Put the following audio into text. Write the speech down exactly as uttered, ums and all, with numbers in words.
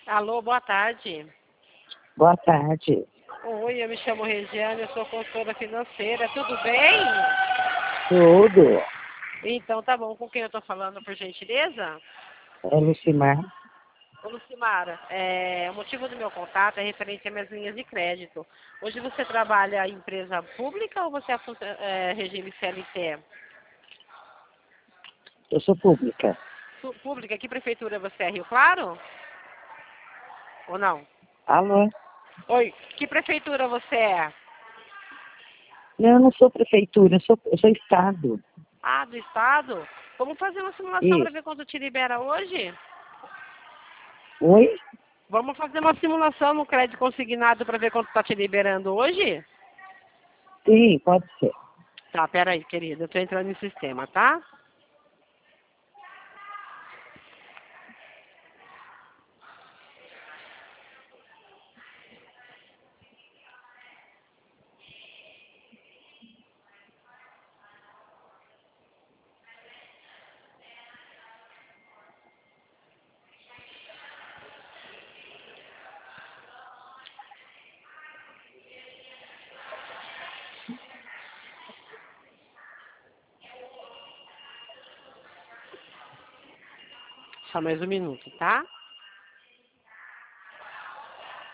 Alô, boa tarde. Boa tarde. Oi, eu me chamo Regiane, eu sou consultora financeira, tudo bem? Tudo. Então tá bom, com quem eu tô falando, por gentileza? É Lucimar. Ô Lucimara, é, o motivo do meu contato é referente às minhas linhas de crédito. Hoje você trabalha em empresa pública ou você é, funcio- é regime C L T? Eu sou pública. Su- Pública, que prefeitura você é? Rio Claro? Ou não? Alô? Oi, que prefeitura você é? Não, eu não sou prefeitura, eu sou, eu sou Estado. Ah, do estado? Vamos fazer uma simulação para Isso. ver quanto te libera hoje? Oi? Vamos fazer uma simulação no crédito consignado para ver quanto está te liberando hoje? Sim, pode ser. Tá, peraí, querida, eu tô entrando no sistema, tá? Só mais um minuto, tá?